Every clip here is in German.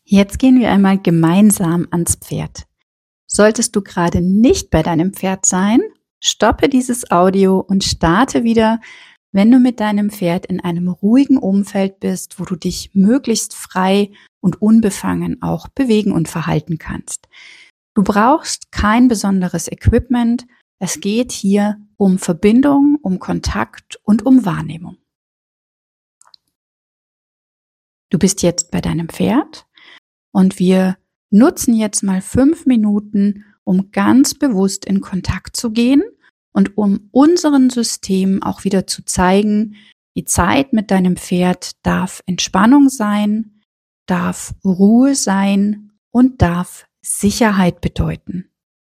Jetzt gehen wir einmal gemeinsam ans Pferd. Solltest du gerade nicht bei deinem Pferd sein, stoppe dieses Audio und starte wieder, wenn du mit deinem Pferd in einem ruhigen Umfeld bist, wo du dich möglichst frei und unbefangen auch bewegen und verhalten kannst. Du brauchst kein besonderes Equipment. Es geht hier um Verbindung, um Kontakt und um Wahrnehmung. Du bist jetzt bei deinem Pferd. Und wir nutzen jetzt mal 5 Minuten, um ganz bewusst in Kontakt zu gehen und um unserem System auch wieder zu zeigen, die Zeit mit deinem Pferd darf Entspannung sein, darf Ruhe sein und darf Sicherheit bedeuten.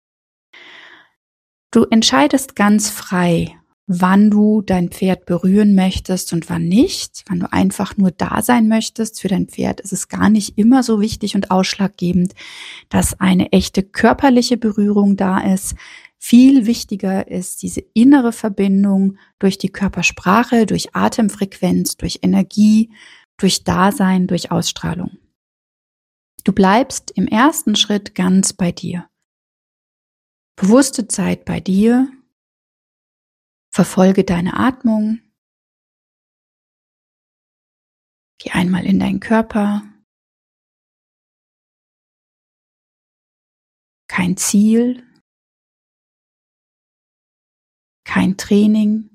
Du entscheidest ganz frei, wann du dein Pferd berühren möchtest und wann nicht. Wenn du einfach nur da sein möchtest für dein Pferd, ist es gar nicht immer so wichtig und ausschlaggebend, dass eine echte körperliche Berührung da ist. Viel wichtiger ist diese innere Verbindung durch die Körpersprache, durch Atemfrequenz, durch Energie, durch Dasein, durch Ausstrahlung. Du bleibst im ersten Schritt ganz bei dir. Bewusste Zeit bei dir. Verfolge deine Atmung. Geh einmal in deinen Körper. Kein Ziel. Kein Training.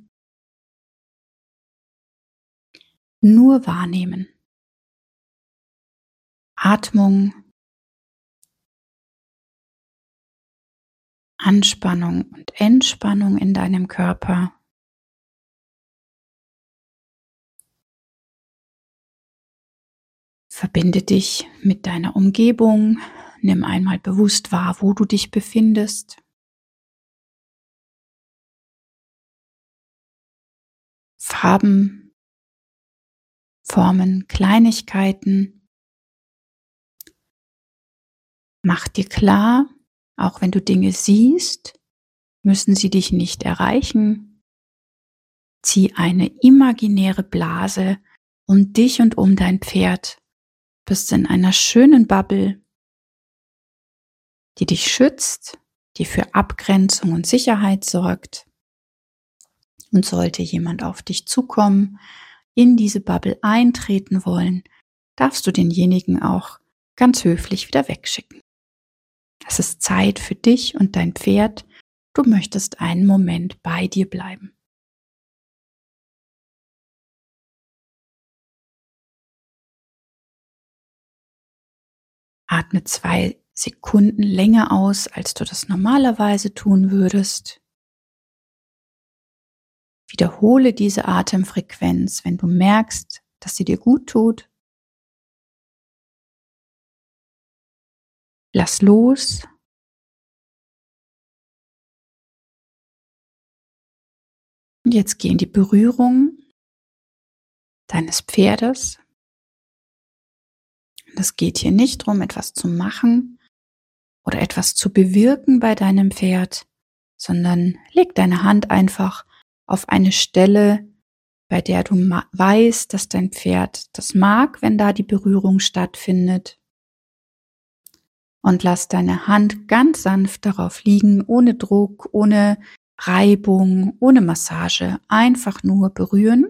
Nur wahrnehmen. Atmung. Anspannung und Entspannung in deinem Körper. Verbinde dich mit deiner Umgebung. Nimm einmal bewusst wahr, wo du dich befindest. Farben, Formen, Kleinigkeiten. Mach dir klar, auch wenn du Dinge siehst, müssen sie dich nicht erreichen. Zieh eine imaginäre Blase um dich und um dein Pferd. Bist in einer schönen Bubble, die dich schützt, die für Abgrenzung und Sicherheit sorgt. Und sollte jemand auf dich zukommen, in diese Bubble eintreten wollen, darfst du denjenigen auch ganz höflich wieder wegschicken. Es ist Zeit für dich und dein Pferd. Du möchtest einen Moment bei dir bleiben. Atme 2 Sekunden länger aus, als du das normalerweise tun würdest. Wiederhole diese Atemfrequenz, wenn du merkst, dass sie dir gut tut. Lass los. Und jetzt geh in die Berührung deines Pferdes. Es geht hier nicht darum, etwas zu machen oder etwas zu bewirken bei deinem Pferd, sondern leg deine Hand einfach auf eine Stelle, bei der du weißt, dass dein Pferd das mag, wenn da die Berührung stattfindet. Und lass deine Hand ganz sanft darauf liegen, ohne Druck, ohne Reibung, ohne Massage, einfach nur berühren.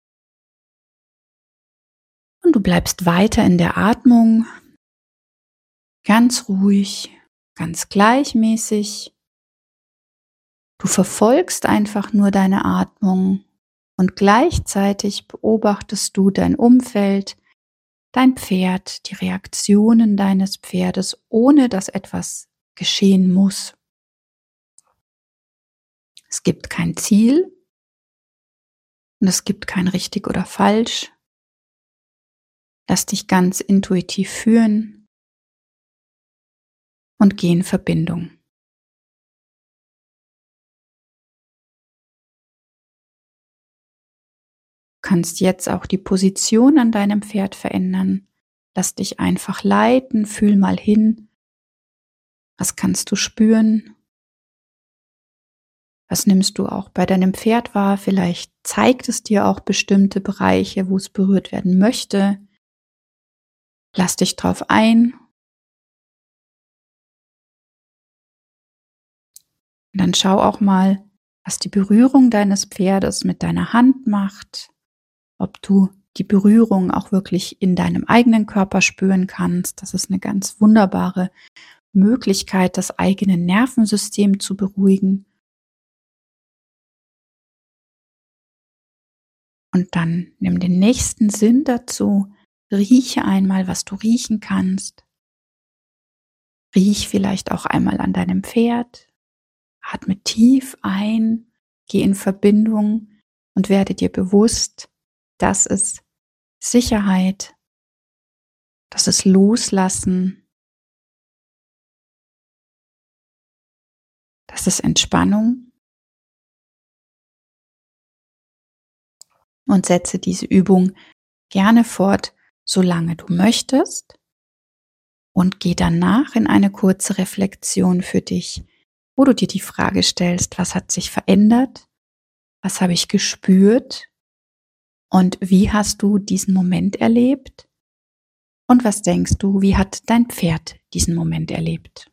Und du bleibst weiter in der Atmung, ganz ruhig, ganz gleichmäßig. Du verfolgst einfach nur deine Atmung und gleichzeitig beobachtest du dein Umfeld, dein Pferd, die Reaktionen deines Pferdes, ohne dass etwas geschehen muss. Es gibt kein Ziel und es gibt kein richtig oder falsch. Lass dich ganz intuitiv führen und geh in Verbindung. Du kannst jetzt auch die Position an deinem Pferd verändern. Lass dich einfach leiten, fühl mal hin. Was kannst du spüren? Was nimmst du auch bei deinem Pferd wahr? Vielleicht zeigt es dir auch bestimmte Bereiche, wo es berührt werden möchte. Lass dich drauf ein und dann schau auch mal, was die Berührung deines Pferdes mit deiner Hand macht, ob du die Berührung auch wirklich in deinem eigenen Körper spüren kannst. Das ist eine ganz wunderbare Möglichkeit, das eigene Nervensystem zu beruhigen. Und dann nimm den nächsten Sinn dazu. Rieche einmal, was du riechen kannst. Riech vielleicht auch einmal an deinem Pferd. Atme tief ein, geh in Verbindung und werde dir bewusst, das ist Sicherheit, das ist Loslassen, das ist Entspannung. Und setze diese Übung gerne fort, solange du möchtest. Und geh danach in eine kurze Reflexion für dich, wo du dir die Frage stellst, was hat sich verändert? Was habe ich gespürt? Und wie hast du diesen Moment erlebt? Und was denkst du, wie hat dein Pferd diesen Moment erlebt?